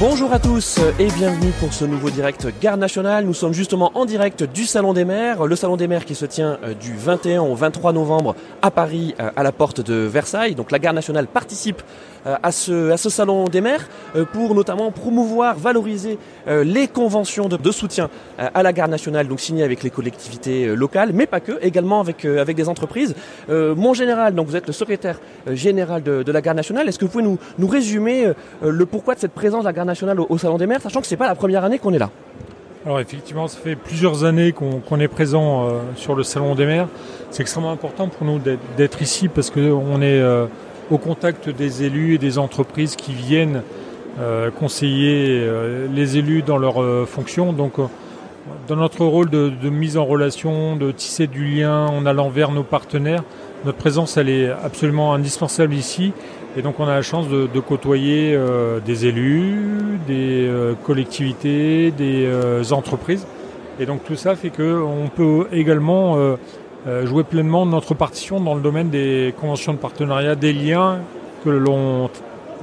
Bonjour à tous et bienvenue pour ce nouveau direct Garde Nationale. Nous sommes justement en direct du Salon des maires. Le Salon des maires qui se tient du 21 au 23 novembre à Paris, à la porte de Versailles. Donc la Garde Nationale participe à ce Salon des maires pour notamment promouvoir, valoriser les conventions de soutien à la Garde Nationale, donc signées avec les collectivités locales, mais pas que, également avec des entreprises. Mon général, donc vous êtes le secrétaire général de la Garde Nationale. Est-ce que vous pouvez nous résumer le pourquoi de cette présence de la Garde Nationale au Salon des maires, sachant que c'est pas la première année qu'on est là? Alors effectivement, ça fait plusieurs années qu'on est présent sur le Salon des maires. C'est extrêmement important pour nous d'être ici parce qu'on est au contact des élus et des entreprises qui viennent conseiller les élus dans leurs fonctions. Donc dans notre rôle de mise en relation, de tisser du lien en allant vers nos partenaires, notre présence elle est absolument indispensable ici. Et donc on a la chance de côtoyer des élus, des collectivités, des entreprises. Et donc tout ça fait qu'on peut également jouer pleinement notre partition dans le domaine des conventions de partenariat, des liens que l'on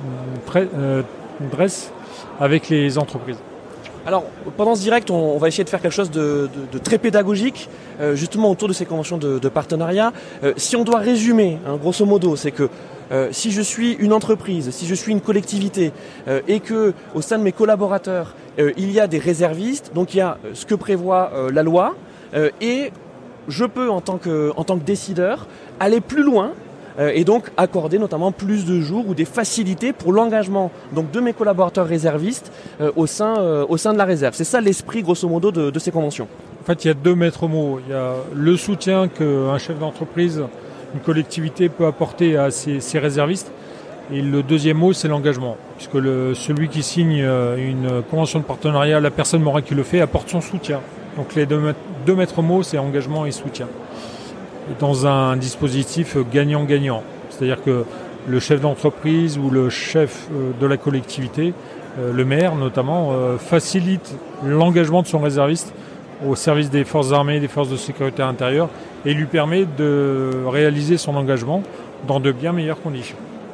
dresse avec les entreprises. Alors, pendant ce direct, on va essayer de faire quelque chose de très pédagogique, justement autour de ces conventions de partenariat. Si on doit résumer, grosso modo, c'est que si je suis une entreprise, si je suis une collectivité et que au sein de mes collaborateurs, il y a des réservistes, donc il y a ce que prévoit la loi et je peux en tant que décideur aller plus loin et donc accorder notamment plus de jours ou des facilités pour l'engagement donc de mes collaborateurs réservistes au sein de la réserve. C'est ça l'esprit grosso modo de ces conventions. En fait, il y a deux maîtres mots. Il y a le soutien qu'un chef d'entreprise, une collectivité peut apporter à ses réservistes. Et le deuxième mot, c'est l'engagement. Puisque celui qui signe une convention de partenariat, la personne morale qui le fait, apporte son soutien. Donc les deux maîtres mots, c'est engagement et soutien. Dans un dispositif gagnant-gagnant. C'est-à-dire que le chef d'entreprise ou le chef de la collectivité, le maire notamment, facilite l'engagement de son réserviste au service des forces armées et des forces de sécurité intérieure et lui permet de réaliser son engagement dans de bien meilleures conditions.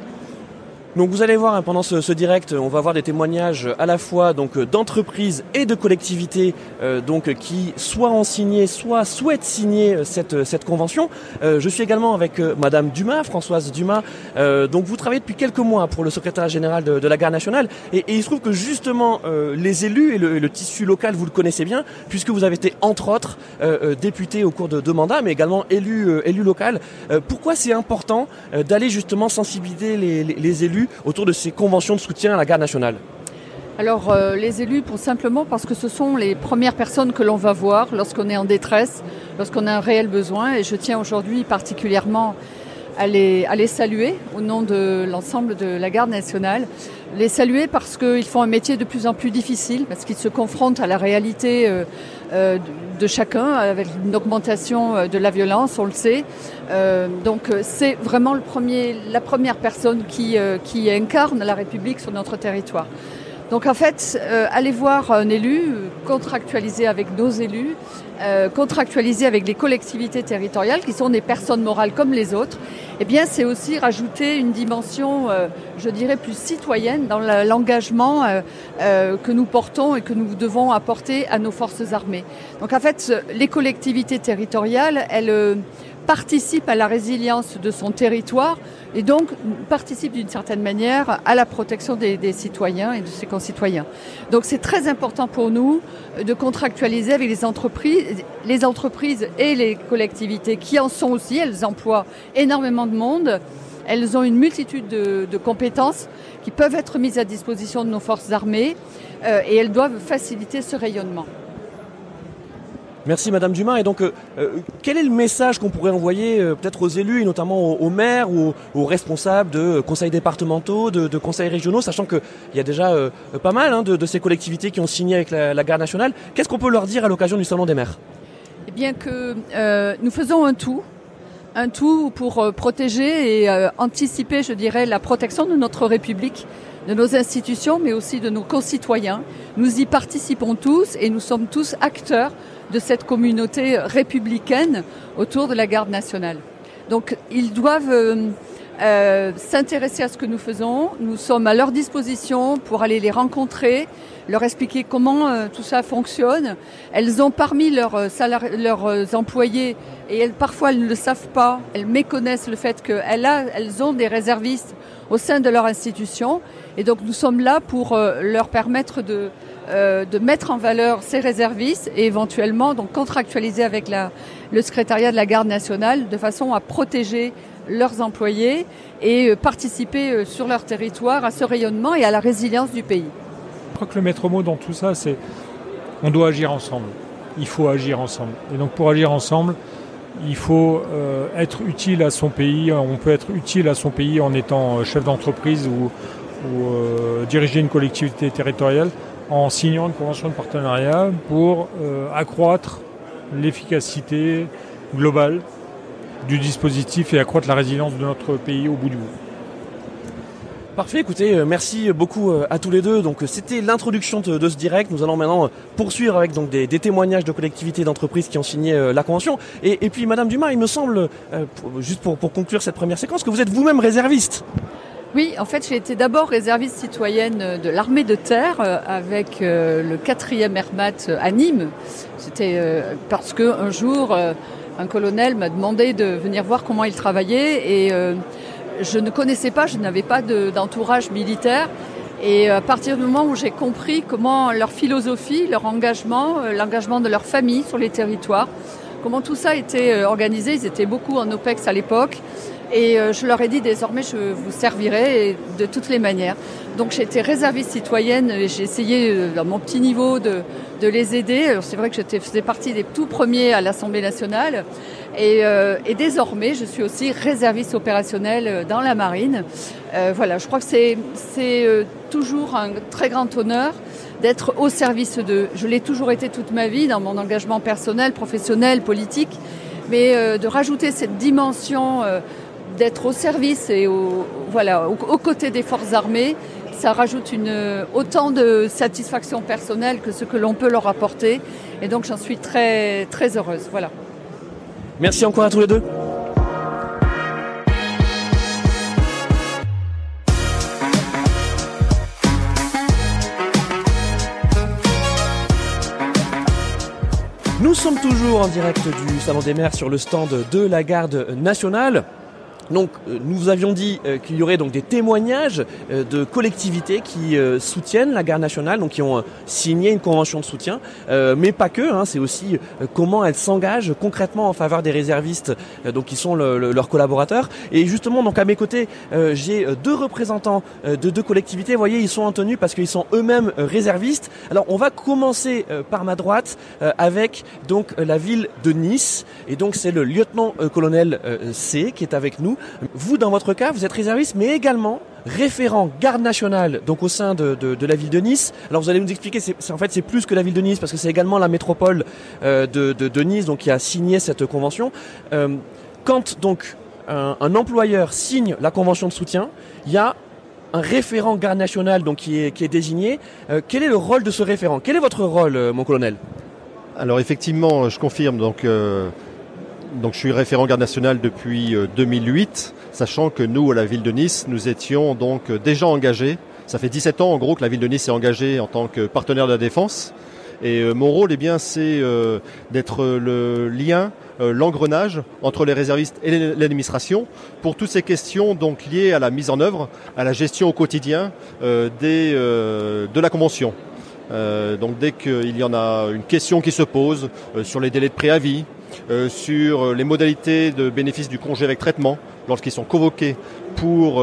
Donc vous allez voir pendant ce direct, on va avoir des témoignages à la fois donc d'entreprises et de collectivités donc qui soit ont signé, soit souhaitent signer cette convention. Je suis également avec Madame Dumas, Françoise Dumas. Donc vous travaillez depuis quelques mois pour le secrétaire général de la Garde Nationale et il se trouve que justement les élus et le tissu local vous le connaissez bien puisque vous avez été entre autres député au cours de 2 mandats mais également élu local. Pourquoi c'est important d'aller justement sensibiliser les élus autour de ces conventions de soutien à la Garde Nationale? Alors les élus, pour simplement parce que ce sont les premières personnes que l'on va voir lorsqu'on est en détresse, lorsqu'on a un réel besoin. Et je tiens aujourd'hui particulièrement à les saluer au nom de l'ensemble de la Garde Nationale. Les saluer parce qu'ils font un métier de plus en plus difficile, parce qu'ils se confrontent à la réalité de chacun, avec une augmentation de la violence, on le sait. Donc c'est vraiment la première personne qui incarne la République sur notre territoire. Donc en fait, aller voir un élu, contractualiser avec nos élus, contractualiser avec les collectivités territoriales qui sont des personnes morales comme les autres, eh bien c'est aussi rajouter une dimension, je dirais, plus citoyenne dans l'engagement que nous portons et que nous devons apporter à nos forces armées. Donc en fait, les collectivités territoriales, elles participent à la résilience de son territoire et donc participent d'une certaine manière à la protection des citoyens et de ses concitoyens. Donc c'est très important pour nous de contractualiser avec les entreprises et les collectivités qui en sont aussi. Elles emploient énormément de monde, elles ont une multitude de compétences qui peuvent être mises à disposition de nos forces armées et elles doivent faciliter ce rayonnement. Merci Madame Dumas. Et donc, quel est le message qu'on pourrait envoyer peut-être aux élus et notamment aux maires ou aux responsables de conseils départementaux, de conseils régionaux, sachant qu'il y a déjà pas mal de ces collectivités qui ont signé avec la Garde Nationale. Qu'est-ce qu'on peut leur dire à l'occasion du Salon des maires? Eh bien que nous faisons un tout pour protéger et anticiper, je dirais, la protection de notre République, de nos institutions, mais aussi de nos concitoyens. Nous y participons tous et nous sommes tous acteurs de cette communauté républicaine autour de la Garde nationale. Donc ils doivent s'intéresser à ce que nous faisons. Nous sommes à leur disposition pour aller les rencontrer, leur expliquer comment tout ça fonctionne. Elles ont parmi leurs employés, et parfois elles ne le savent pas, elles méconnaissent le fait qu'elles ont des réservistes au sein de leur institution. Et donc nous sommes là pour leur permettre de mettre en valeur ces réservistes et éventuellement donc contractualiser avec le secrétariat de la Garde nationale de façon à protéger leurs employés et participer sur leur territoire à ce rayonnement et à la résilience du pays. Je crois que le maître mot dans tout ça, c'est on doit agir ensemble. Il faut agir ensemble. Et donc pour agir ensemble, il faut être utile à son pays. On peut être utile à son pays en étant chef d'entreprise ou diriger une collectivité territoriale en signant une convention de partenariat pour accroître l'efficacité globale du dispositif et accroître la résilience de notre pays au bout du bout. Parfait, écoutez, merci beaucoup à tous les deux. Donc c'était l'introduction de ce direct. Nous allons maintenant poursuivre avec donc des témoignages de collectivités et d'entreprises qui ont signé la convention. Et puis Madame Dumas, il me semble, juste pour conclure cette première séquence, que vous êtes vous-même réserviste. Oui, en fait, j'ai été d'abord réserviste citoyenne de l'armée de terre avec le 4e RMAT à Nîmes. C'était parce qu'un jour, un colonel m'a demandé de venir voir comment il travaillait et je ne connaissais pas, je n'avais pas d'entourage militaire. Et à partir du moment où j'ai compris comment leur philosophie, leur engagement, l'engagement de leur famille sur les territoires, comment tout ça était organisé, ils étaient beaucoup en OPEX à l'époque. Et je leur ai dit désormais je vous servirai de toutes les manières. Donc j'ai été réserviste citoyenne et j'ai essayé dans mon petit niveau de les aider. Alors, c'est vrai que faisais partie des tout premiers à l'Assemblée nationale. Et désormais je suis aussi réserviste opérationnelle dans la marine. Voilà, je crois que c'est toujours un très grand honneur d'être au service d'eux. Je l'ai toujours été toute ma vie dans mon engagement personnel, professionnel, politique. Mais de rajouter cette dimension d'être au service et aux côtés des forces armées, ça rajoute autant de satisfaction personnelle que ce que l'on peut leur apporter. Et donc j'en suis très, très heureuse. Voilà. Merci encore à tous les deux. Nous sommes toujours en direct du Salon des maires sur le stand de la Garde nationale. Donc, nous vous avions dit qu'il y aurait donc des témoignages de collectivités qui soutiennent la Garde nationale, donc qui ont signé une convention de soutien, mais pas que. C'est aussi comment elles s'engagent concrètement en faveur des réservistes, donc qui sont leurs collaborateurs. Et justement, donc à mes côtés, j'ai deux représentants de deux collectivités. Vous voyez, ils sont en tenue parce qu'ils sont eux-mêmes réservistes. Alors, on va commencer par ma droite avec donc la ville de Nice, et donc c'est le lieutenant-colonel C qui est avec nous. Vous, dans votre cas, vous êtes réserviste, mais également référent garde nationale, donc au sein de la ville de Nice. Alors vous allez nous expliquer, c'est plus que la ville de Nice, parce que c'est également la métropole de Nice, donc qui a signé cette convention. Quand donc un employeur signe la convention de soutien, il y a un référent garde nationale donc qui est désigné. Quel est le rôle de ce référent? Quel est votre rôle, mon colonel? Alors effectivement, je confirme. Donc je suis référent garde nationale depuis 2008, sachant que nous, à la ville de Nice, nous étions donc déjà engagés. Ça fait 17 ans en gros que la ville de Nice est engagée en tant que partenaire de la défense. Et mon rôle, c'est d'être le lien, l'engrenage entre les réservistes et l'administration pour toutes ces questions donc liées à la mise en œuvre, à la gestion au quotidien de la convention. Donc dès qu'il y en a une question qui se pose sur les délais de préavis, sur les modalités de bénéfice du congé avec traitement lorsqu'ils sont convoqués pour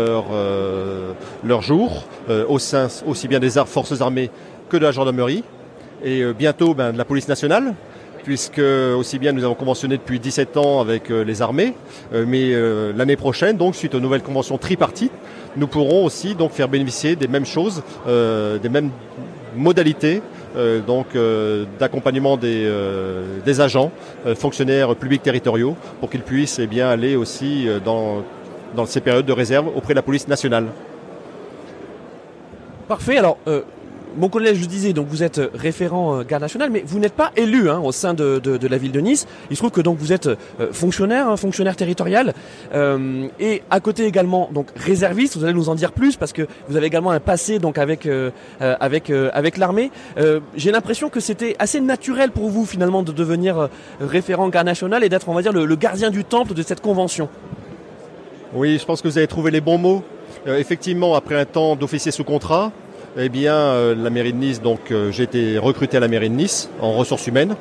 leur jour au sein aussi bien des forces armées que de la gendarmerie et bientôt de la police nationale, puisque aussi bien nous avons conventionné depuis 17 ans avec les armées, mais l'année prochaine, donc suite aux nouvelles conventions tripartites, nous pourrons aussi donc faire bénéficier des mêmes choses, des mêmes modalités d'accompagnement des agents, fonctionnaires publics territoriaux, pour qu'ils puissent aller aussi dans ces périodes de réserve auprès de la police nationale. Parfait. Alors, mon collègue, je le disais, donc vous êtes référent garde nationale, mais vous n'êtes pas élu au sein de la ville de Nice. Il se trouve que donc vous êtes fonctionnaire territorial, et à côté également donc réserviste. Vous allez nous en dire plus parce que vous avez également un passé donc avec l'armée. J'ai l'impression que c'était assez naturel pour vous finalement de devenir référent garde nationale et d'être, on va dire, le gardien du temple de cette convention. Oui, je pense que vous avez trouvé les bons mots. Effectivement, après un temps d'officier sous contrat, la mairie de Nice, donc j'ai été recruté à la mairie de Nice en ressources humaines,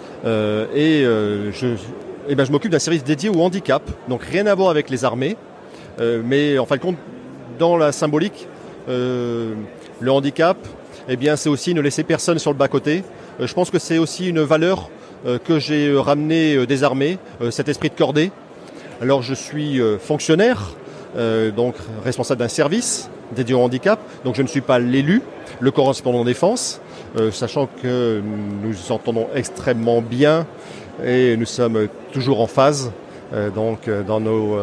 je m'occupe d'un service dédié au handicap, donc rien à voir avec les armées, mais en fin de compte, dans la symbolique, le handicap, c'est aussi ne laisser personne sur le bas-côté. Je pense que c'est aussi une valeur que j'ai ramenée des armées, cet esprit de cordée. Alors je suis fonctionnaire, donc responsable d'un service dédié au handicap, donc je ne suis pas l'élu, le correspondant défense, sachant que nous nous entendons extrêmement bien et nous sommes toujours en phase dans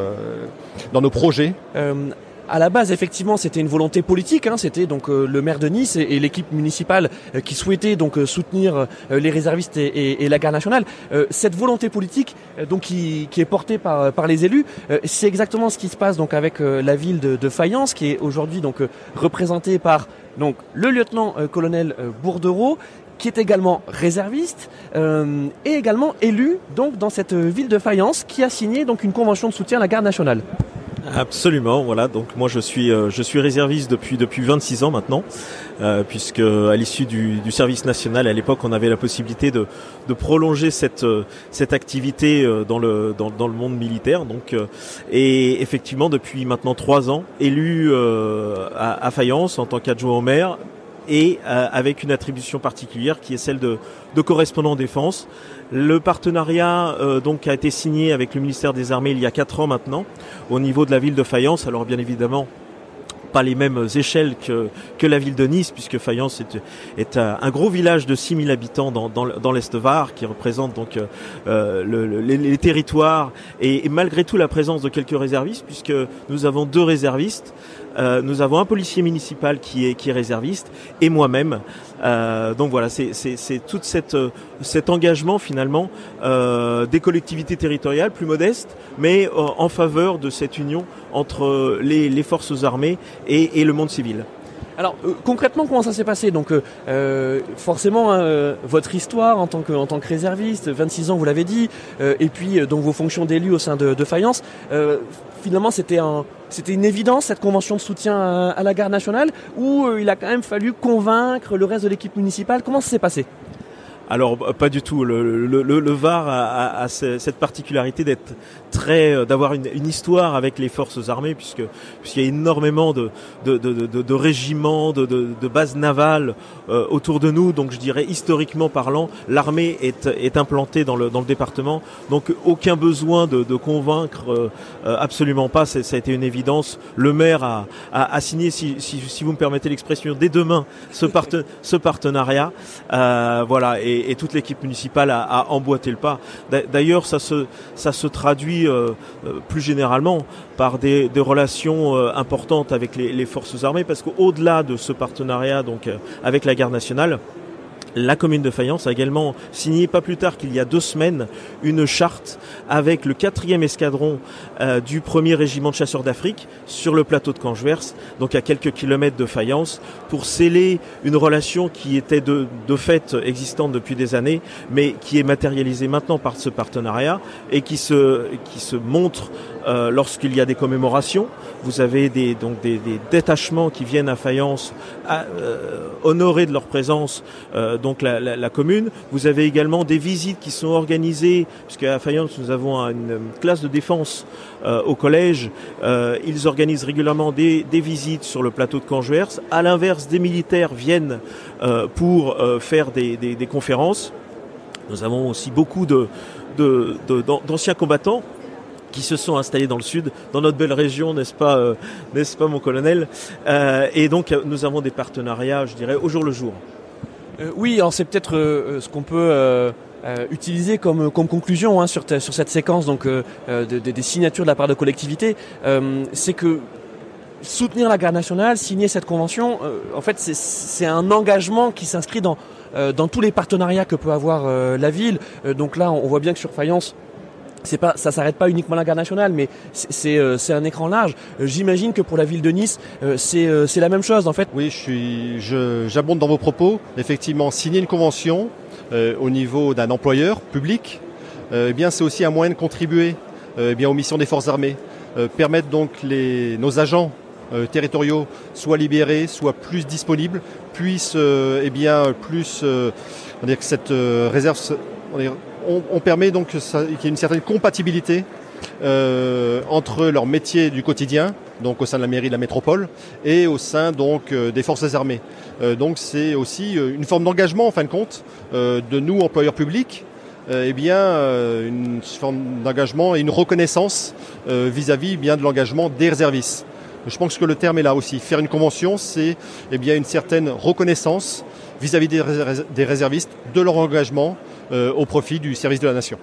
nos projets. À la base, effectivement, c'était une volonté politique. C'était donc le maire de Nice et l'équipe municipale qui souhaitaient donc soutenir les réservistes et la garde nationale. Cette volonté politique, donc qui est portée par les élus, c'est exactement ce qui se passe donc avec la ville de Fayence, qui est aujourd'hui donc représentée par donc le lieutenant-colonel Bourdereau, qui est également réserviste et également élu donc dans cette ville de Fayence, qui a signé donc une convention de soutien à la garde nationale. Absolument, voilà. Donc moi je suis réserviste depuis 26 ans maintenant, puisque à l'issue du service national, à l'époque, on avait la possibilité de prolonger cette activité dans le monde militaire. Donc et effectivement depuis maintenant 3 ans, élu à Fayence en tant qu'adjoint au maire, et avec une attribution particulière qui est celle de correspondant défense. Le partenariat donc a été signé avec le ministère des Armées il y a 4 ans maintenant au niveau de la ville de Fayence. Alors bien évidemment pas les mêmes échelles que la ville de Nice, puisque Fayence est un gros village de 6000 habitants dans l'Est Var, qui représente donc les territoires et malgré tout la présence de quelques réservistes, puisque nous avons 2 réservistes. Nous avons un policier municipal qui est réserviste et moi-même. Donc voilà, c'est tout cet engagement finalement des collectivités territoriales plus modestes, mais en faveur de cette union entre les forces armées et le monde civil. Alors concrètement, comment ça s'est passé? Donc forcément votre histoire en tant que réserviste, 26 ans vous l'avez dit, et puis donc vos fonctions d'élu au sein de Fayence, finalement c'était une évidence cette convention de soutien à la garde nationale, ou il a quand même fallu convaincre le reste de l'équipe municipale? Comment ça s'est passé? Alors pas du tout. Le Var a cette particularité d'avoir une histoire avec les forces armées, puisqu'il y a énormément de régiments, de bases navales autour de nous. Donc je dirais historiquement parlant, l'armée est implantée dans le département. Donc aucun besoin de convaincre, absolument pas. Ça a été une évidence. Le maire a signé, si vous me permettez l'expression, dès demain ce partenariat. Voilà. Et toute l'équipe municipale a emboîté le pas. D'ailleurs, ça se traduit plus généralement par des relations importantes avec les forces armées, parce qu'au-delà de ce partenariat donc avec la garde nationale, la commune de Fayence a également signé, pas plus tard qu'il y a 2 semaines, une charte avec le 4e escadron du 1er régiment de chasseurs d'Afrique sur le plateau de Canjuers, donc à quelques kilomètres de Fayence, pour sceller une relation qui était de fait existante depuis des années, mais qui est matérialisée maintenant par ce partenariat et qui se montre lorsqu'il y a des commémorations. Vous avez des détachements qui viennent à Fayence honorer de leur présence donc la commune. Vous avez également des visites qui sont organisées, puisqu'à Fayence nous avons une classe de défense au collège. Ils organisent régulièrement des visites sur le plateau de Canjuers. À l'inverse, des militaires viennent pour faire des conférences. Nous avons aussi beaucoup d'anciens combattants qui se sont installés dans le sud, dans notre belle région, n'est-ce pas mon colonel? Et donc nous avons des partenariats, je dirais, au jour le jour. Oui, alors c'est peut-être ce qu'on peut utiliser comme conclusion sur cette séquence donc des signatures de la part de collectivités, c'est que soutenir la garde nationale, signer cette convention, en fait, c'est un engagement qui s'inscrit dans tous les partenariats que peut avoir la ville. Donc là, on voit bien que sur Fayence, ça s'arrête pas uniquement à la garde nationale, mais c'est un écran large. J'imagine que pour la ville de Nice, c'est la même chose en fait. Oui, j'abonde dans vos propos. Effectivement, signer une convention au niveau d'un employeur public, eh bien c'est aussi un moyen de contribuer aux missions des forces armées, permettre donc nos agents territoriaux soient libérés, soient plus disponibles, puissent plus que cette réserve, on permet donc qu'il y ait une certaine compatibilité entre leur métier du quotidien, donc au sein de la mairie de la métropole, et au sein donc des forces armées. Donc c'est aussi une forme d'engagement en fin de compte de nous employeurs publics, une forme d'engagement et une reconnaissance vis-à-vis de l'engagement des réservistes. Je pense que le terme est là aussi. Faire une convention, c'est une certaine reconnaissance vis-à-vis des réservistes de leur engagement au profit du service de la nation.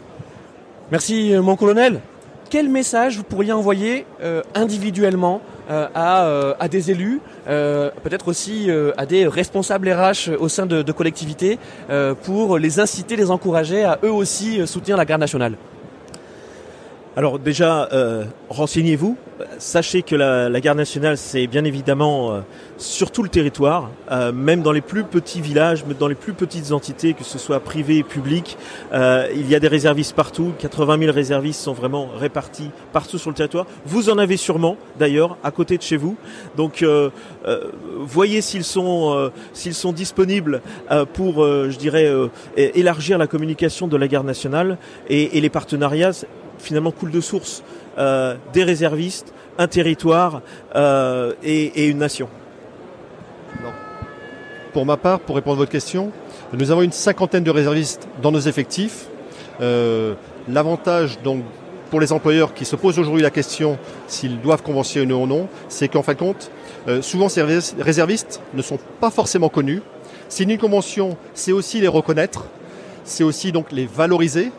Merci mon colonel. Quel message vous pourriez envoyer individuellement à des élus, peut-être aussi à des responsables RH au sein de collectivités pour les inciter, les encourager à eux aussi soutenir la garde nationale? Alors déjà, renseignez-vous. Sachez que la garde nationale, c'est bien évidemment sur tout le territoire, même dans les plus petits villages, dans les plus petites entités, que ce soit privées et publiques. Il y a des réservistes partout. 80 000 réservistes sont vraiment répartis partout sur le territoire. Vous en avez sûrement, d'ailleurs, à côté de chez vous. Donc, voyez s'ils sont disponibles pour, élargir la communication de la garde nationale et les partenariats. Finalement coule de source des réservistes, un territoire et une nation. Alors, pour ma part, pour répondre à votre question, nous avons une 50aine de réservistes dans nos effectifs. L'avantage donc pour les employeurs qui se posent aujourd'hui la question s'ils doivent conventionner ou non, c'est qu'en fin de compte, souvent ces réservistes ne sont pas forcément connus. Signer une convention, c'est aussi les reconnaître, c'est aussi donc les valoriser.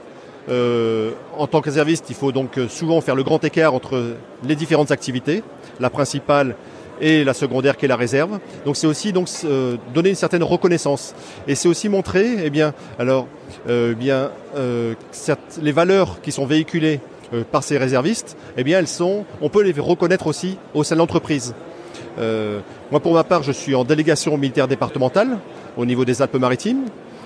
En tant que réserviste, il faut donc souvent faire le grand écart entre les différentes activités, la principale et la secondaire qui est la réserve. Donc c'est aussi donner une certaine reconnaissance et c'est aussi montrer les valeurs qui sont véhiculées par ces réservistes, on peut les reconnaître aussi au sein de l'entreprise. Moi pour ma part, je suis en délégation militaire départementale au niveau des Alpes-Maritimes.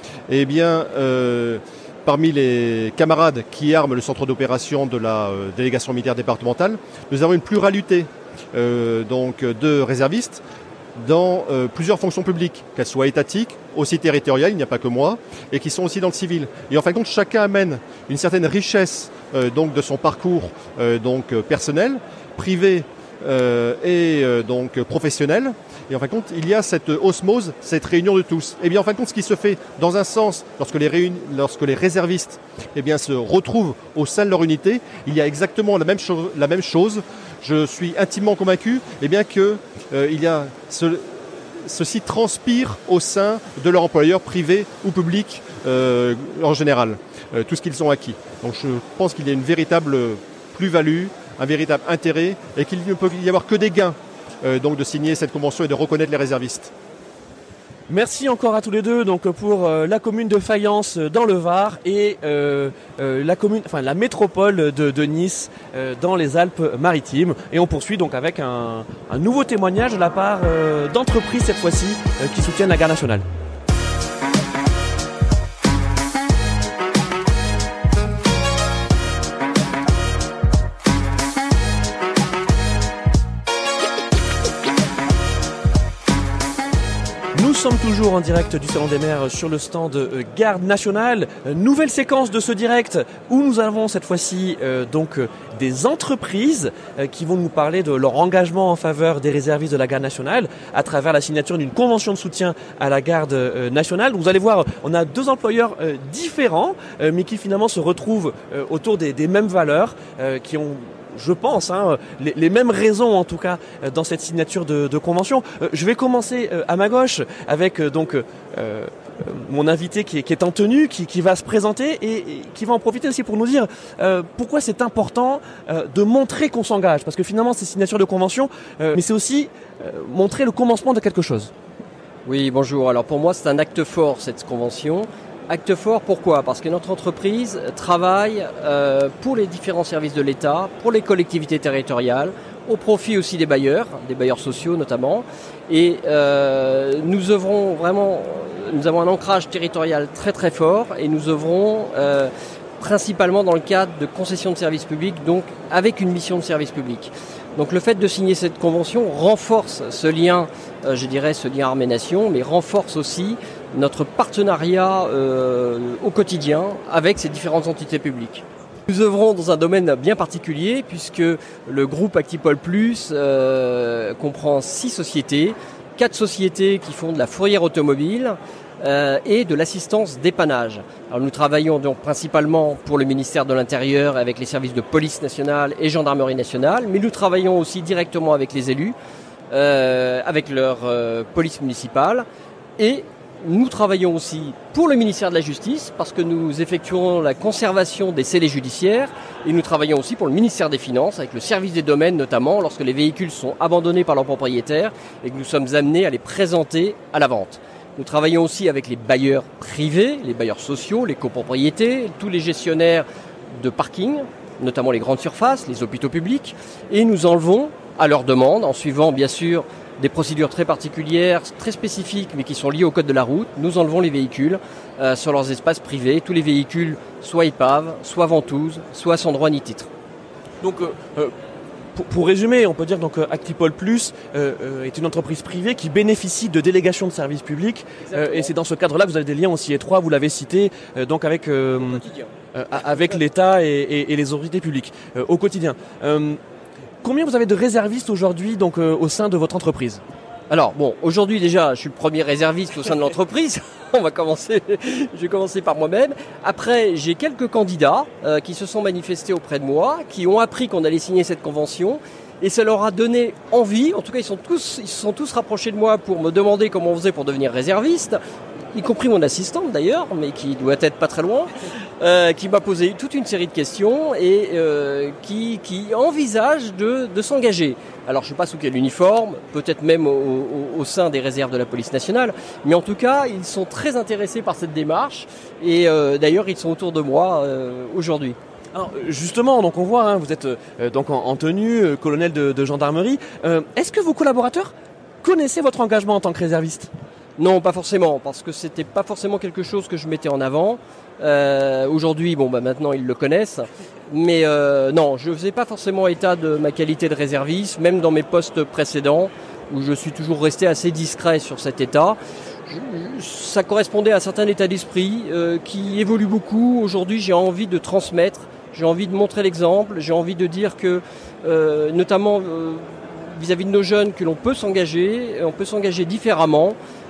Parmi les camarades qui arment le centre d'opération de la délégation militaire départementale, nous avons une pluralité de réservistes dans plusieurs fonctions publiques, qu'elles soient étatiques, aussi territoriales, il n'y a pas que moi, et qui sont aussi dans le civil. Et en fin de compte, chacun amène une certaine richesse de son parcours personnel, privé et professionnel. Et en fin de compte, il y a cette osmose, cette réunion de tous. Et bien en fin de compte, ce qui se fait dans un sens, lorsque les réservistes se retrouvent au sein de leur unité, il y a exactement la même chose. Je suis intimement convaincu que ceci transpire au sein de leur employeur privé ou public en général, tout ce qu'ils ont acquis. Donc je pense qu'il y a une véritable plus-value, un véritable intérêt et qu'il ne peut y avoir que des gains de signer cette convention et de reconnaître les réservistes. Merci encore à tous les deux pour la commune de Fayence dans le Var et la métropole de Nice dans les Alpes-Maritimes. Et on poursuit donc avec un nouveau témoignage de la part d'entreprises cette fois-ci qui soutiennent la garde nationale. Nous sommes toujours en direct du Salon des Maires sur le stand Garde Nationale. Nouvelle séquence de ce direct où nous avons cette fois-ci des entreprises qui vont nous parler de leur engagement en faveur des réservistes de la Garde Nationale à travers la signature d'une convention de soutien à la Garde Nationale. Vous allez voir, on a deux employeurs différents mais qui finalement se retrouvent autour des mêmes valeurs qui ont, je pense, les mêmes raisons en tout cas dans cette signature de convention. Je vais commencer à ma gauche avec mon invité qui est en tenue, qui va se présenter et qui va en profiter aussi pour nous dire pourquoi c'est important de montrer qu'on s'engage. Parce que finalement, c'est signature de convention, mais c'est aussi montrer le commencement de quelque chose. Oui, bonjour. Alors pour moi, c'est un acte fort, cette convention. Acte fort, pourquoi ? Parce que notre entreprise travaille pour les différents services de l'État, pour les collectivités territoriales, au profit aussi des bailleurs sociaux notamment. Et nous avons un ancrage territorial très très fort et nous œuvrons principalement dans le cadre de concessions de services publics, donc avec une mission de service public. Donc le fait de signer cette convention renforce ce lien, ce lien armée-nation, mais renforce aussi notre partenariat au quotidien avec ces différentes entités publiques. Nous œuvrons dans un domaine bien particulier puisque le groupe Actipol Plus comprend 6 sociétés, 4 sociétés qui font de la fourrière automobile et de l'assistance dépannage. Alors nous travaillons donc principalement pour le ministère de l'Intérieur avec les services de police nationale et gendarmerie nationale, mais nous travaillons aussi directement avec les élus, avec leur police municipale et nous travaillons aussi pour le ministère de la Justice parce que nous effectuons la conservation des scellés judiciaires et nous travaillons aussi pour le ministère des Finances avec le service des domaines notamment lorsque les véhicules sont abandonnés par leurs propriétaires et que nous sommes amenés à les présenter à la vente. Nous travaillons aussi avec les bailleurs privés, les bailleurs sociaux, les copropriétés, tous les gestionnaires de parking, notamment les grandes surfaces, les hôpitaux publics et nous enlevons à leur demande en suivant bien sûr des procédures très particulières, très spécifiques, mais qui sont liées au code de la route. Nous enlevons les véhicules sur leurs espaces privés. Tous les véhicules, soit épaves, soit ventouses, soit sans droit ni titre. Donc, pour résumer, on peut dire donc Actipol Plus est une entreprise privée qui bénéficie de délégations de services publics. Et c'est dans ce cadre-là que vous avez des liens aussi étroits, vous l'avez cité, donc avec l'État et les autorités publiques au quotidien. Combien vous avez de réservistes aujourd'hui donc au sein de votre entreprise ? Alors bon, aujourd'hui déjà, je suis le premier réserviste au sein de l'entreprise. Je vais commencer par moi-même. Après, j'ai quelques candidats qui se sont manifestés auprès de moi, qui ont appris qu'on allait signer cette convention. Et ça leur a donné envie. En tout cas, ils se sont tous rapprochés de moi pour me demander comment on faisait pour devenir réserviste, y compris mon assistante d'ailleurs, mais qui doit être pas très loin, qui m'a posé toute une série de questions et qui envisage de s'engager. Alors je ne sais pas sous quel uniforme, peut-être même au sein des réserves de la police nationale, mais en tout cas ils sont très intéressés par cette démarche et d'ailleurs ils sont autour de moi aujourd'hui. Alors justement, donc on voit, vous êtes donc en tenue, colonel de gendarmerie. Est-ce que vos collaborateurs connaissaient votre engagement en tant que réserviste ? Non, pas forcément, parce que c'était pas forcément quelque chose que je mettais en avant. Aujourd'hui, maintenant ils le connaissent, mais non, je faisais pas forcément état de ma qualité de réserviste, même dans mes postes précédents, où je suis toujours resté assez discret sur cet état. Ça correspondait à un certain état d'esprit qui évolue beaucoup. Aujourd'hui, j'ai envie de transmettre, j'ai envie de montrer l'exemple, j'ai envie de dire que, notamment vis-à-vis de nos jeunes, que l'on peut s'engager différemment.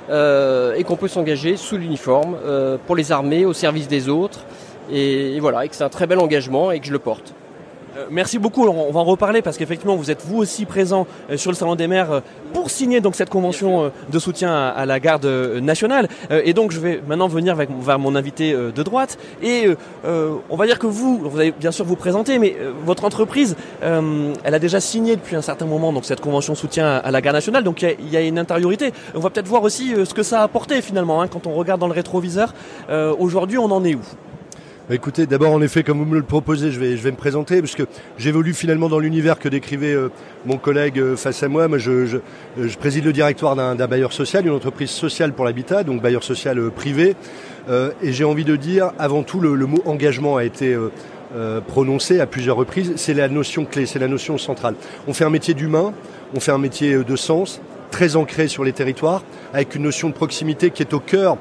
Et qu'on peut s'engager sous l'uniforme pour les armées, au service des autres et voilà, et que c'est un très bel engagement et que je le porte. Merci beaucoup, on va en reparler parce qu'effectivement vous êtes vous aussi présent sur le Salon des maires pour signer donc cette convention de soutien à la garde nationale et donc je vais maintenant venir vers mon invité de droite et on va dire que vous allez bien sûr vous présenter mais votre entreprise elle a déjà signé depuis un certain moment donc cette convention soutien à la garde nationale donc il y a une intériorité. On va peut-être voir aussi ce que ça a apporté finalement quand on regarde dans le rétroviseur. Aujourd'hui on en est où ? Écoutez, d'abord en effet, comme vous me le proposez, je vais me présenter parce que j'évolue finalement dans l'univers que décrivait mon collègue face à moi. Moi, je préside le directoire d'un bailleur social, une entreprise sociale pour l'habitat, donc bailleur social privé. Et j'ai envie de dire, avant tout, le mot engagement a été prononcé à plusieurs reprises. C'est la notion clé, c'est la notion centrale. On fait un métier d'humain, on fait un métier de sens, très ancré sur les territoires, avec une notion de proximité qui est au cœur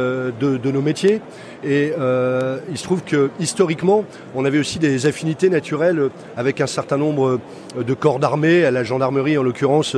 de nos métiers. Et il se trouve que historiquement, on avait aussi des affinités naturelles avec un certain nombre de corps d'armée, à la gendarmerie en l'occurrence,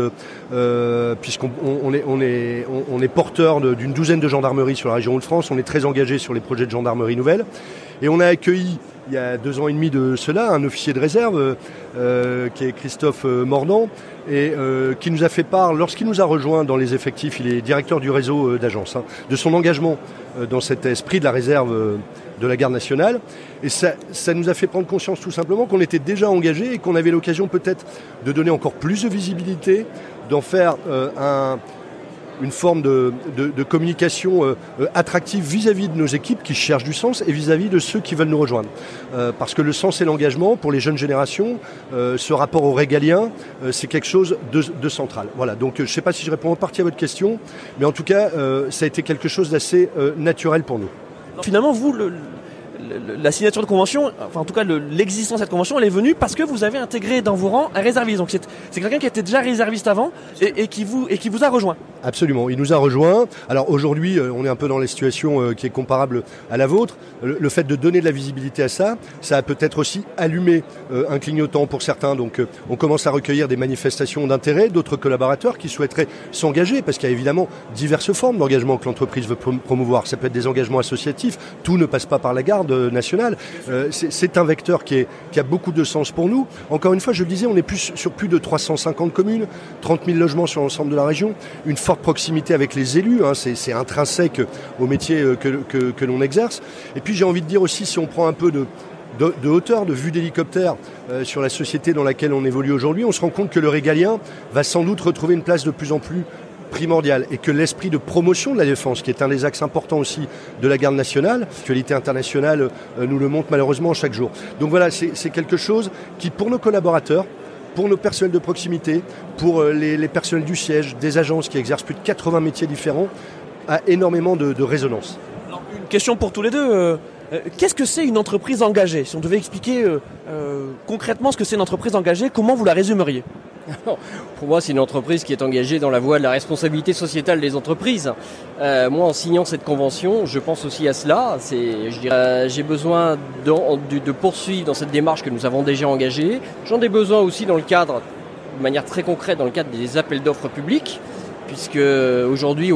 puisqu'on est porteur d'une douzaine de gendarmeries sur la région Hauts-de-France. On est très engagé sur les projets de gendarmerie nouvelle. Et on a accueilli, il y a 2 ans et demi de cela, un officier de réserve qui est Christophe Mordant et qui nous a fait part, lorsqu'il nous a rejoint dans les effectifs, il est directeur du réseau d'agence, de son engagement engagement dans cet esprit de la réserve de la garde nationale. Et ça nous a fait prendre conscience tout simplement qu'on était déjà engagé et qu'on avait l'occasion peut-être de donner encore plus de visibilité, d'en faire une forme de communication attractive vis-à-vis de nos équipes qui cherchent du sens et vis-à-vis de ceux qui veulent nous rejoindre. Parce que le sens et l'engagement, pour les jeunes générations, ce rapport au régalien, c'est quelque chose de central. Voilà, donc je ne sais pas si je réponds en partie à votre question, mais en tout cas, ça a été quelque chose d'assez naturel pour nous. Finalement, vous, la signature de convention, enfin en tout cas l'existence de cette convention, elle est venue parce que vous avez intégré dans vos rangs un réserviste. Donc c'est quelqu'un qui était déjà réserviste avant et qui vous a rejoint. Absolument, il nous a rejoint. Alors aujourd'hui, on est un peu dans la situation qui est comparable à la vôtre. Le fait de donner de la visibilité à ça, ça a peut-être aussi allumé un clignotant pour certains. Donc on commence à recueillir des manifestations d'intérêt d'autres collaborateurs qui souhaiteraient s'engager, parce qu'il y a évidemment diverses formes d'engagement que l'entreprise veut promouvoir. Ça peut être des engagements associatifs, tout ne passe pas par la garde nationale. C'est un vecteur qui a beaucoup de sens pour nous. Encore une fois, je le disais, on est sur plus de 350 communes, 30 000 logements sur l'ensemble de la région, une forte proximité avec les élus, hein, c'est intrinsèque au métier que l'on exerce. Et puis j'ai envie de dire aussi, si on prend un peu de hauteur, de vue d'hélicoptère sur la société dans laquelle on évolue aujourd'hui, on se rend compte que le régalien va sans doute retrouver une place de plus en plus primordial et que l'esprit de promotion de la défense, qui est un des axes importants aussi de la garde nationale, l'actualité internationale nous le montre malheureusement chaque jour. Donc voilà, c'est quelque chose qui, pour nos collaborateurs, pour nos personnels de proximité, pour les personnels du siège, des agences qui exercent plus de 80 métiers différents, a énormément de résonance. Alors, une question pour tous les deux. Qu'est-ce que c'est une entreprise engagée ? Si on devait expliquer concrètement ce que c'est une entreprise engagée, comment vous la résumeriez ? Pour moi, c'est une entreprise qui est engagée dans la voie de la responsabilité sociétale des entreprises. Moi, en signant cette convention, je pense aussi à cela. J'ai besoin de poursuivre dans cette démarche que nous avons déjà engagée. J'en ai besoin aussi dans le cadre, de manière très concrète, dans le cadre des appels d'offres publics, puisque aujourd'hui,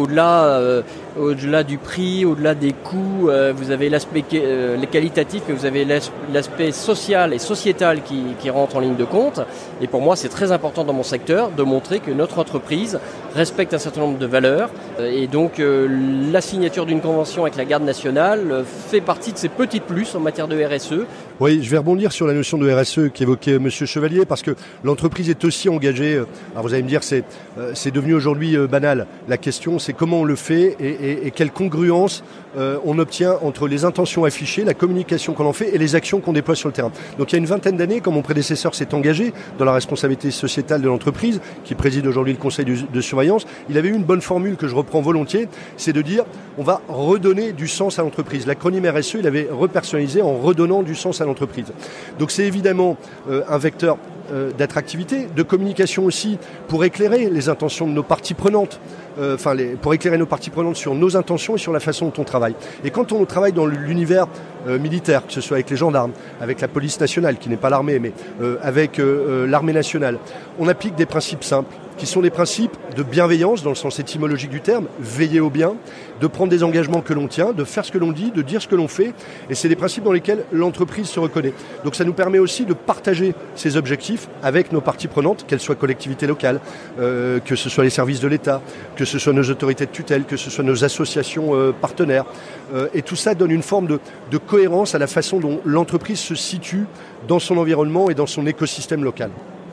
au-delà du prix, au-delà des coûts, vous avez l'aspect qualitatif, mais vous avez l'aspect social et sociétal qui rentre en ligne de compte. Et pour moi, c'est très important dans mon secteur de montrer que notre entreprise respecte un certain nombre de valeurs. Et donc, la signature d'une convention avec la garde nationale fait partie de ces petits plus en matière de RSE. Oui, je vais rebondir sur la notion de RSE qu'évoquait Monsieur Chevalier, parce que l'entreprise est aussi engagée. Alors vous allez me dire, c'est devenu aujourd'hui banal. La question, c'est comment on le fait et quelle congruence on obtient entre les intentions affichées, la communication qu'on en fait et les actions qu'on déploie sur le terrain. Donc il y a une vingtaine d'années, quand mon prédécesseur s'est engagé dans la responsabilité sociétale de l'entreprise, qui préside aujourd'hui le conseil de surveillance, il avait eu une bonne formule que je reprends volontiers, c'est de dire on va redonner du sens à l'entreprise. L'acronyme RSE, il avait repersonnalisé en redonnant du sens à l'entreprise. Donc c'est évidemment un vecteur d'attractivité, de communication aussi, pour éclairer les intentions de nos parties prenantes, pour éclairer nos parties prenantes sur nos intentions et sur la façon dont on travaille. Et quand on travaille dans l'univers militaire, que ce soit avec les gendarmes, avec la police nationale, qui n'est pas l'armée, mais avec l'armée nationale, on applique des principes simples, qui sont des principes de bienveillance, dans le sens étymologique du terme, veiller au bien, de prendre des engagements que l'on tient, de faire ce que l'on dit, de dire ce que l'on fait, et c'est des principes dans lesquels l'entreprise se reconnaît. Donc ça nous permet aussi de partager ces objectifs avec nos parties prenantes, qu'elles soient collectivités locales, que ce soit les services de l'État, que ce soit nos autorités de tutelle, que ce soit nos associations partenaires. Et tout ça donne une forme de cohérence à la façon dont l'entreprise se situe dans son environnement et dans son écosystème local.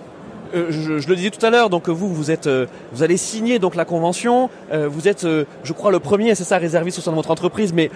Je le disais tout à l'heure, donc vous allez signer donc la convention. Vous êtes, je crois, le premier, c'est ça, réserviste au sein de votre entreprise, mais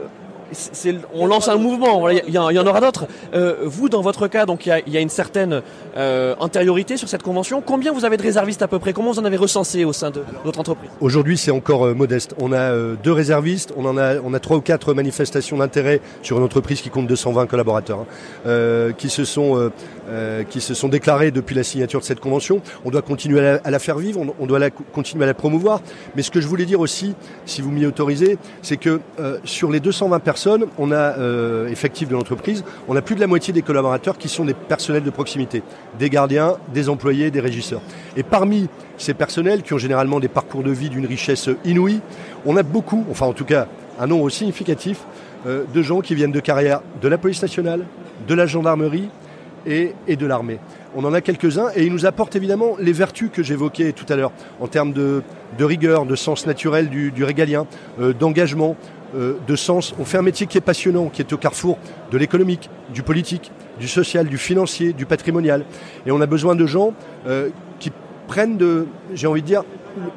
on lance un mouvement. Voilà, il y en aura d'autres. Vous, dans votre cas, donc il y a une certaine antériorité sur cette convention. Combien vous avez de réservistes à peu près ? Comment vous en avez recensé au sein de votre entreprise ? Aujourd'hui, c'est encore modeste. On a 2 réservistes. On a 3 ou 4 manifestations d'intérêt sur une entreprise qui compte 220 collaborateurs, qui se sont déclarés depuis la signature de cette convention. On doit continuer à la faire vivre. On doit continuer à la promouvoir. Mais ce que je voulais dire aussi, si vous m'y autorisez, c'est que sur les 220 personnes, on a effectifs de l'entreprise, on a plus de la moitié des collaborateurs qui sont des personnels de proximité, des gardiens, des employés, des régisseurs. Et parmi ces personnels, qui ont généralement des parcours de vie d'une richesse inouïe, on a beaucoup, enfin en tout cas un nombre significatif, de gens qui viennent de carrière de la police nationale, de la gendarmerie et de l'armée. On en a quelques-uns et ils nous apportent évidemment les vertus que j'évoquais tout à l'heure en termes de de rigueur, de sens naturel du régalien, d'engagement, de sens. On fait un métier qui est passionnant, qui est au carrefour de l'économique, du politique, du social, du financier, du patrimonial. Et on a besoin de gens qui prennent, j'ai envie de dire,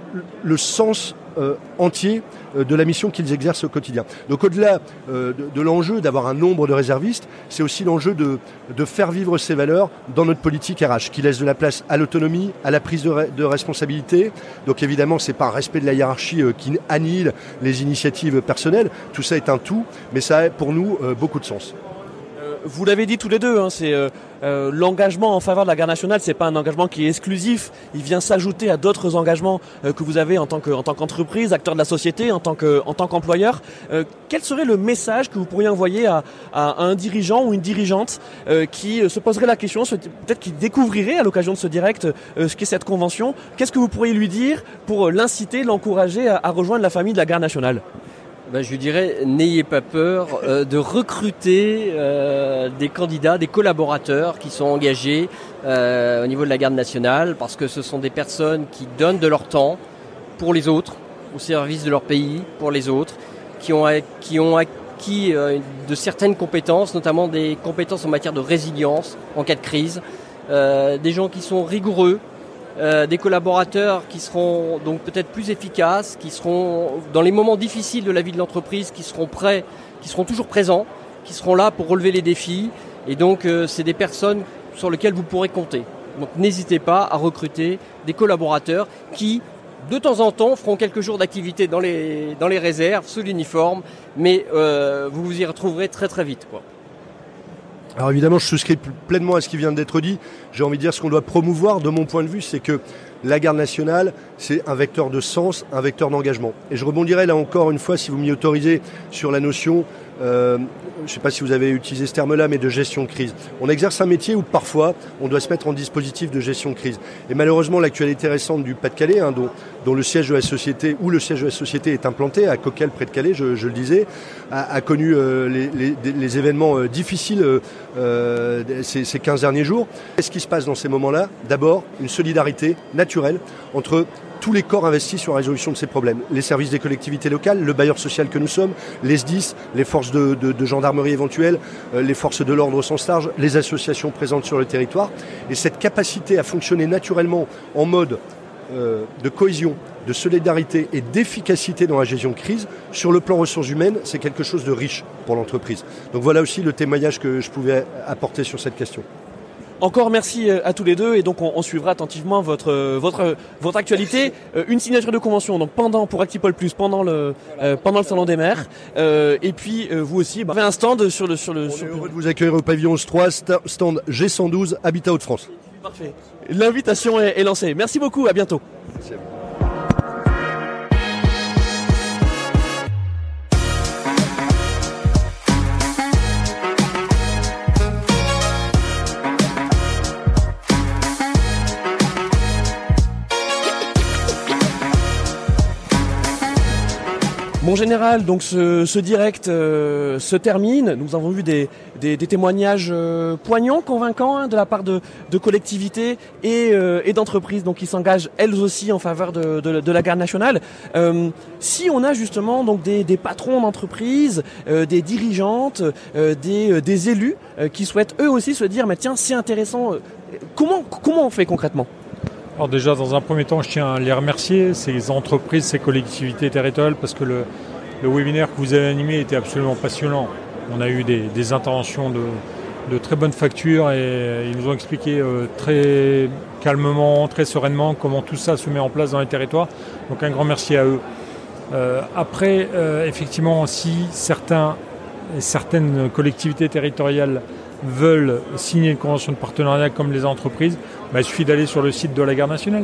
le sens entier de la mission qu'ils exercent au quotidien. Donc au-delà de l'enjeu d'avoir un nombre de réservistes, c'est aussi l'enjeu de faire vivre ces valeurs dans notre politique RH, qui laisse de la place à l'autonomie, à la prise de responsabilité. Donc évidemment, c'est pas un respect de la hiérarchie qui annihile les initiatives personnelles. Tout ça est un tout, mais ça a pour nous beaucoup de sens. Vous l'avez dit tous les deux, hein, c'est l'engagement en faveur de la garde nationale, c'est pas un engagement qui est exclusif, il vient s'ajouter à d'autres engagements que vous avez en tant qu'entreprise, acteur de la société, en tant qu'employeur. Quel serait le message que vous pourriez envoyer à un dirigeant ou une dirigeante qui se poserait la question, peut-être qui découvrirait à l'occasion de ce direct ce qu'est cette convention? Qu'est-ce que vous pourriez lui dire pour l'inciter, l'encourager à rejoindre la famille de la garde nationale? Je dirais, n'ayez pas peur de recruter des candidats, des collaborateurs qui sont engagés au niveau de la garde nationale, parce que ce sont des personnes qui donnent de leur temps pour les autres, au service de leur pays, pour les autres, qui ont acquis de certaines compétences, notamment des compétences en matière de résilience en cas de crise, des gens qui sont rigoureux, des collaborateurs qui seront donc peut-être plus efficaces, qui seront dans les moments difficiles de la vie de l'entreprise, qui seront prêts, qui seront toujours présents, qui seront là pour relever les défis. Et donc c'est des personnes sur lesquelles vous pourrez compter. Donc n'hésitez pas à recruter des collaborateurs qui, de temps en temps, feront quelques jours d'activité dans les réserves, sous l'uniforme, mais vous vous y retrouverez très très vite, quoi. Alors évidemment, je souscris pleinement à ce qui vient d'être dit. J'ai envie de dire ce qu'on doit promouvoir, de mon point de vue, c'est que la garde nationale, c'est un vecteur de sens, un vecteur d'engagement. Et je rebondirai là encore une fois, si vous m'y autorisez, sur la notion, je ne sais pas si vous avez utilisé ce terme-là, mais de gestion de crise. On exerce un métier où parfois on doit se mettre en dispositif de gestion de crise. Et malheureusement, l'actualité récente du Pas-de-Calais, dont le siège de la société, où le siège de la société est implanté, à Coquelles, près de Calais, je le disais, a connu les événements difficiles ces 15 derniers jours. Qu'est-ce qui se passe dans ces moments-là? D'abord, une solidarité naturelle entre tous les corps investis sur la résolution de ces problèmes. Les services des collectivités locales, le bailleur social que nous sommes, les SDIS, les forces de gendarmerie éventuelles, les forces de l'ordre au sens large, les associations présentes sur le territoire. Et cette capacité à fonctionner naturellement en mode de cohésion, de solidarité et d'efficacité dans la gestion de crise, sur le plan ressources humaines, c'est quelque chose de riche pour l'entreprise. Donc voilà aussi le témoignage que je pouvais apporter sur cette question. Encore merci à tous les deux, et donc on suivra attentivement votre actualité. Une signature de convention donc pour Actipol Plus pendant le salon des maires, et puis vous aussi avez un stand sur le. On est heureux de vous accueillir au pavillon 3, stand G112 Habitat Hauts-de-France. Parfait. L'invitation est lancée. Merci beaucoup. À bientôt. Merci à vous. Bon général, donc ce direct se termine. Nous avons vu des témoignages poignants, convaincants de la part de collectivités et d'entreprises donc qui s'engagent elles aussi en faveur de la garde nationale. Si on a justement donc des patrons d'entreprises, des dirigeantes, des élus qui souhaitent eux aussi se dire mais tiens c'est intéressant, comment on fait concrètement ? Alors déjà, dans un premier temps, je tiens à les remercier, ces entreprises, ces collectivités territoriales, parce que le webinaire que vous avez animé était absolument passionnant. On a eu des interventions de très bonne facture et ils nous ont expliqué très calmement, très sereinement comment tout ça se met en place dans les territoires. Donc un grand merci à eux. Après, effectivement, si certaines collectivités territoriales veulent signer une convention de partenariat comme les entreprises, il suffit d'aller sur le site de la Garde nationale,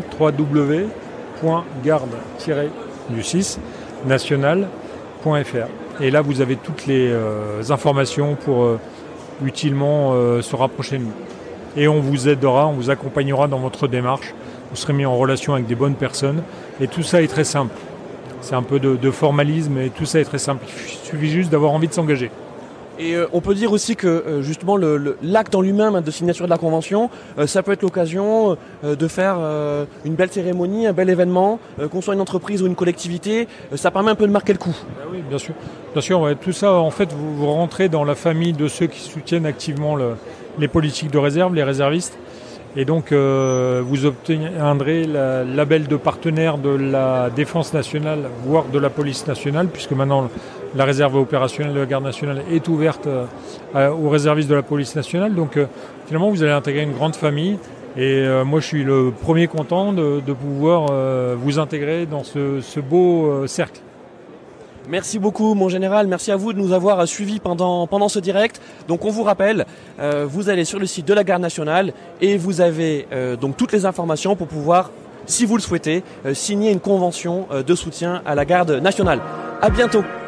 www.garde-nationale.fr. Et là, vous avez toutes les informations pour utilement se rapprocher de nous. Et on vous aidera, on vous accompagnera dans votre démarche. Vous serez mis en relation avec des bonnes personnes. Et tout ça est très simple. C'est un peu de formalisme et tout ça est très simple. Il suffit juste d'avoir envie de s'engager. Et on peut dire aussi que justement l'acte en lui-même de signature de la convention, ça peut être l'occasion de faire une belle cérémonie, un bel événement, qu'on soit une entreprise ou une collectivité, ça permet un peu de marquer le coup. Oui, bien sûr. Bien sûr, ouais, tout ça, en fait, vous rentrez dans la famille de ceux qui soutiennent activement les politiques de réserve, les réservistes. Et donc, vous obtiendrez le label de partenaire de la Défense nationale, voire de la Police nationale, puisque maintenant la réserve opérationnelle de la Garde nationale est ouverte aux réservistes de la Police nationale. Donc, finalement, vous allez intégrer une grande famille. Et moi, je suis le premier content de pouvoir vous intégrer dans ce beau cercle. Merci beaucoup mon général, merci à vous de nous avoir suivis pendant ce direct. Donc on vous rappelle, vous allez sur le site de la Garde nationale et vous avez donc toutes les informations pour pouvoir, si vous le souhaitez, signer une convention de soutien à la Garde nationale. À bientôt.